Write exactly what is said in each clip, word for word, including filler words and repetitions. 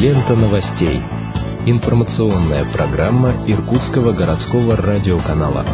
Лента новостей. Информационная программа Иркутского городского радиоканала.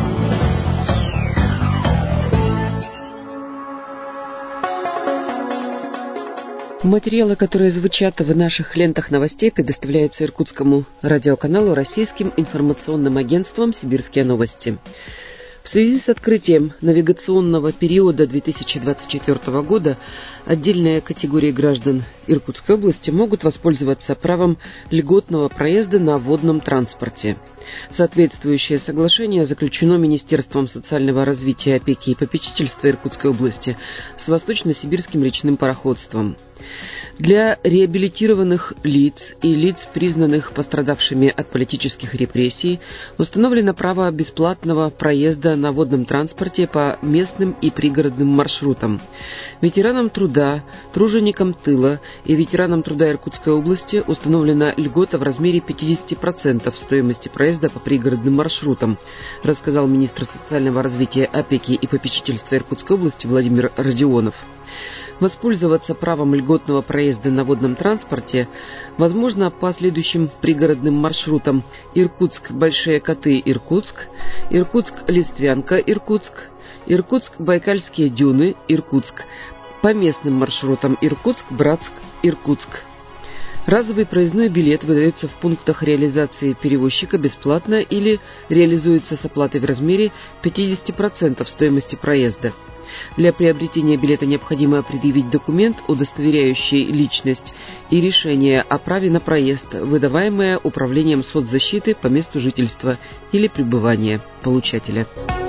Материалы, которые звучат в наших лентах новостей, предоставляются Иркутскому радиоканалу российским информационным агентством «Сибирские новости». В связи с открытием навигационного периода две тысячи двадцать четвёртого года отдельные категории граждан Иркутской области могут воспользоваться правом льготного проезда на водном транспорте. Соответствующее соглашение заключено Министерством социального развития, опеки и попечительства Иркутской области с Восточно-Сибирским речным пароходством. Для реабилитированных лиц и лиц, признанных пострадавшими от политических репрессий, установлено право бесплатного проезда на водном транспорте по местным и пригородным маршрутам. Ветеранам труда, труженикам тыла и ветеранам труда Иркутской области установлена льгота в размере пятьдесят процентов стоимости проезда по пригородным маршрутам, рассказал министр социального развития, опеки и попечительства Иркутской области Владимир Родионов. Воспользоваться правом льготного проезда на водном транспорте возможно по следующим пригородным маршрутам: Иркутск-Большие Коты-Иркутск, Иркутск-Листвянка-Иркутск, Иркутск-Байкальские дюны, Иркутск, по местным маршрутам Иркутск-Братск-Иркутск. Разовый проездной билет выдается в пунктах реализации перевозчика бесплатно или реализуется с оплатой в размере пятьдесят процентов стоимости проезда. Для приобретения билета необходимо предъявить документ, удостоверяющий личность, и решение о праве на проезд, выдаваемое Управлением соцзащиты по месту жительства или пребывания получателя.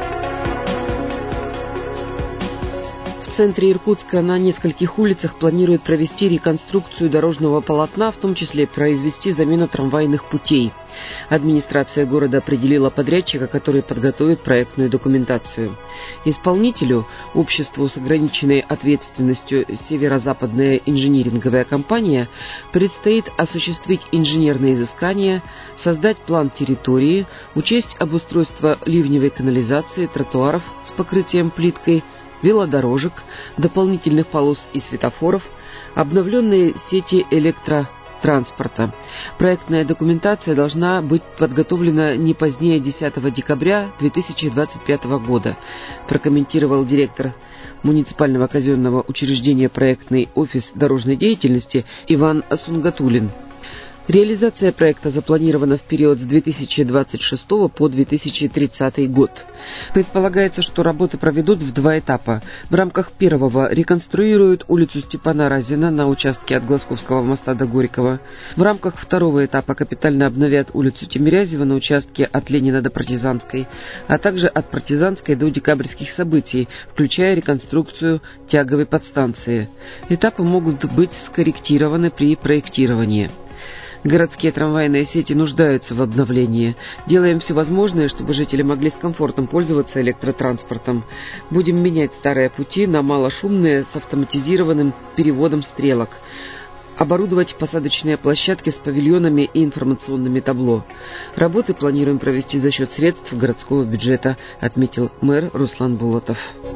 В центре Иркутска на нескольких улицах планируют провести реконструкцию дорожного полотна, в том числе произвести замену трамвайных путей. Администрация города определила подрядчика, который подготовит проектную документацию. Исполнителю, обществу с ограниченной ответственностью «Северо-западная инжиниринговая компания», предстоит осуществить инженерные изыскания, создать план территории, учесть обустройство ливневой канализации, тротуаров с покрытием плиткой, велодорожек, дополнительных полос и светофоров, обновленные сети электротранспорта. Проектная документация должна быть подготовлена не позднее десятого декабря две тысячи двадцать пятого года, прокомментировал директор муниципального казенного учреждения «Проектный офис дорожной деятельности» Иван Сунгатулин. Реализация проекта запланирована в период с две тысячи двадцать шестого по две тысячи тридцатый год. Предполагается, что работы проведут в два этапа. В рамках первого реконструируют улицу Степана Разина на участке от Глазковского моста до Горького. В рамках второго этапа капитально обновят улицу Тимирязева на участке от Ленина до Партизанской, а также от Партизанской до Декабрьских событий, включая реконструкцию тяговой подстанции. Этапы могут быть скорректированы при проектировании. Городские трамвайные сети нуждаются в обновлении. Делаем все возможное, чтобы жители могли с комфортом пользоваться электротранспортом. Будем менять старые пути на малошумные с автоматизированным переводом стрелок. Оборудовать посадочные площадки с павильонами и информационными табло. Работы планируем провести за счет средств городского бюджета, отметил мэр Руслан Булатов.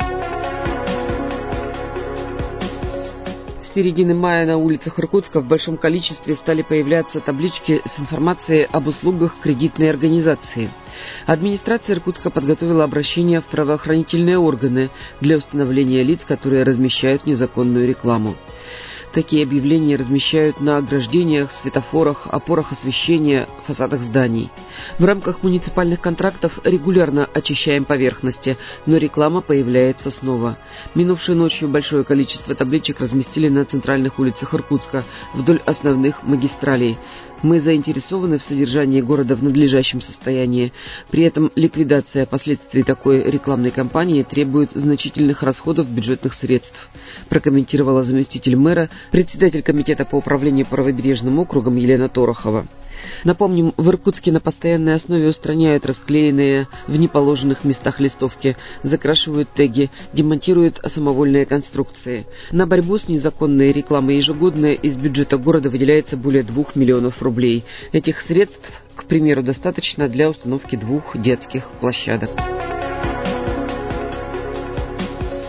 С середины мая на улицах Иркутска в большом количестве стали появляться таблички с информацией об услугах кредитной организации. Администрация Иркутска подготовила обращение в правоохранительные органы для установления лиц, которые размещают незаконную рекламу. Такие объявления размещают на ограждениях, светофорах, опорах освещения, фасадах зданий. В рамках муниципальных контрактов регулярно очищаем поверхности, но реклама появляется снова. Минувшей ночью большое количество табличек разместили на центральных улицах Иркутска вдоль основных магистралей. Мы заинтересованы в содержании города в надлежащем состоянии. При этом ликвидация последствий такой рекламной кампании требует значительных расходов бюджетных средств, прокомментировала заместитель мэра, председатель комитета по управлению правобережным округом Елена Торохова. Напомним, в Иркутске на постоянной основе устраняют расклеенные в неположенных местах листовки, закрашивают теги, демонтируют самовольные конструкции. На борьбу с незаконной рекламой ежегодно из бюджета города выделяется более двух миллионов рублей. Этих средств, к примеру, достаточно для установки двух детских площадок.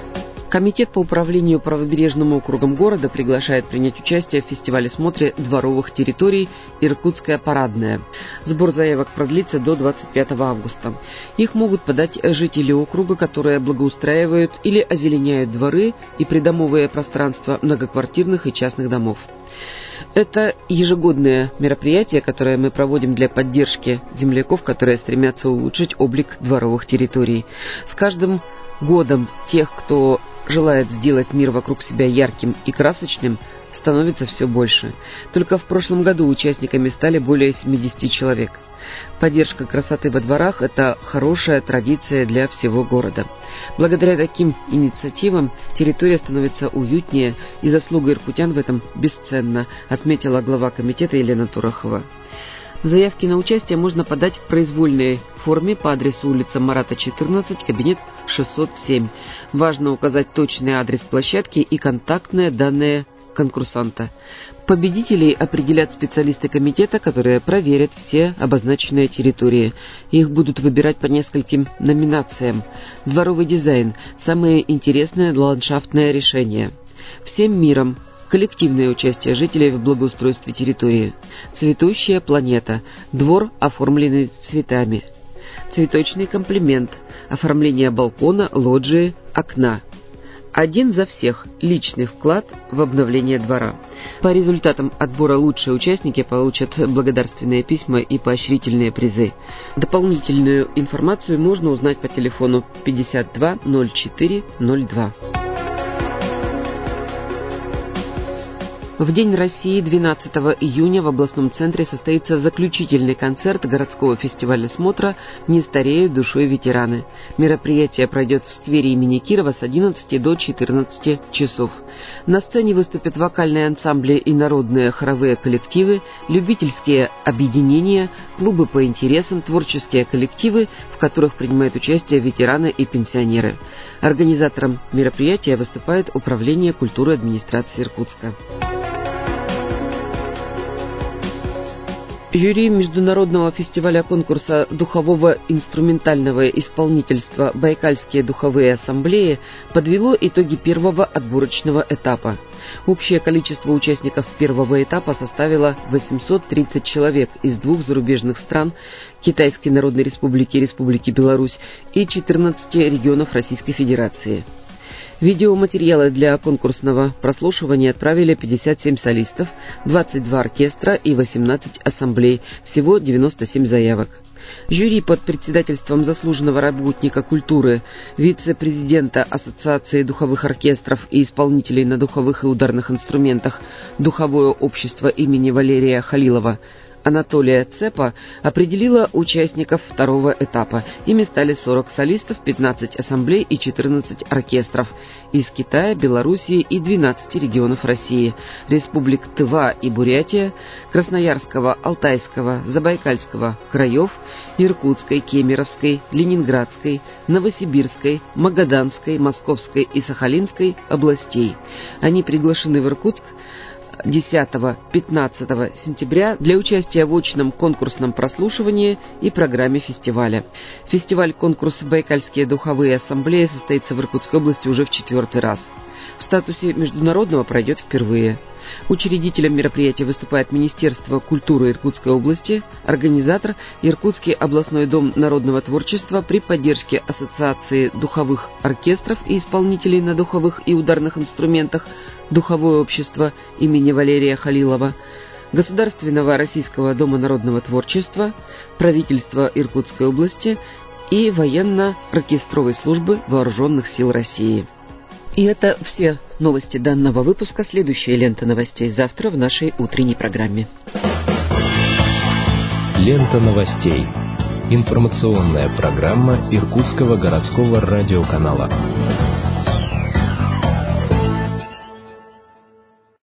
Комитет по управлению правобережным округом города приглашает принять участие в фестивале-смотре дворовых территорий «Иркутская парадная». Сбор заявок продлится до двадцать пятого августа. Их могут подать жители округа, которые благоустраивают или озеленяют дворы и придомовые пространства многоквартирных и частных домов. Это ежегодное мероприятие, которое мы проводим для поддержки земляков, которые стремятся улучшить облик дворовых территорий. С каждым годом тех, кто желает сделать мир вокруг себя ярким и красочным, становится все больше. Только в прошлом году участниками стали более семидесяти человек. Поддержка красоты во дворах – это хорошая традиция для всего города. Благодаря таким инициативам территория становится уютнее, и заслуга иркутян в этом бесценна, отметила глава комитета Елена Турахова. Заявки на участие можно подать в произвольной форме по адресу улица Марата, четырнадцать, кабинет шестьсот семь. Важно указать точный адрес площадки и контактные данные конкурсанта. Победителей определят специалисты комитета, которые проверят все обозначенные территории. Их будут выбирать по нескольким номинациям. Дворовый дизайн – самое интересное ландшафтное решение. Всем миром – коллективное участие жителей в благоустройстве территории. Цветущая планета – двор, оформленный цветами. Цветочный комплимент – оформление балкона, лоджии, окна. Один за всех – личный вклад в обновление двора. По результатам отбора лучшие участники получат благодарственные письма и поощрительные призы. Дополнительную информацию можно узнать по телефону пятьдесят два ноль четыре ноль два. В День России двенадцатого июня в областном центре состоится заключительный концерт городского фестиваля смотра «Не стареют душой ветераны». Мероприятие пройдет в сквере имени Кирова с одиннадцати до четырнадцати часов. На сцене выступят вокальные ансамбли и народные хоровые коллективы, любительские объединения, клубы по интересам, творческие коллективы, в которых принимают участие ветераны и пенсионеры. Организатором мероприятия выступает Управление культуры администрации Иркутска. Жюри международного фестиваля конкурса духового инструментального исполнительства «Байкальские духовые ассамблеи» подвело итоги первого отборочного этапа. Общее количество участников первого этапа составило восемьсот тридцать человек из двух зарубежных стран – Китайской Народной Республики и Республики Беларусь и четырнадцати регионов Российской Федерации. Видеоматериалы для конкурсного прослушивания отправили пятьдесят семь солистов, двадцать два оркестра и восемнадцать ассамблей, всего девяносто семь заявок. Жюри под председательством заслуженного работника культуры, вице-президента Ассоциации духовых оркестров и исполнителей на духовых и ударных инструментах «Духовое общество» имени Валерия Халилова Анатолия Цепа определила участников второго этапа. Ими стали сорок солистов, пятнадцать ассамблей и четырнадцать оркестров из Китая, Белоруссии и двенадцати регионов России, республик Тыва и Бурятия, Красноярского, Алтайского, Забайкальского краев, Иркутской, Кемеровской, Ленинградской, Новосибирской, Магаданской, Московской и Сахалинской областей. Они приглашены в Иркутск десятого-пятнадцатого сентября для участия в очном конкурсном прослушивании и программе фестиваля. Фестиваль-конкурс «Байкальские духовые ассамблеи» состоится в Иркутской области уже в четвертый раз. В статусе международного пройдет впервые. Учредителем мероприятия выступает Министерство культуры Иркутской области, организатор – Иркутский областной дом народного творчества при поддержке Ассоциации духовых оркестров и исполнителей на духовых и ударных инструментах «Духовое общество» имени Валерия Халилова, Государственного российского дома народного творчества, правительства Иркутской области и военно-оркестровой службы Вооруженных сил России. И это все новости данного выпуска. Следующая лента новостей завтра в нашей утренней программе. Лента новостей. Информационная программа Иркутского городского радиоканала.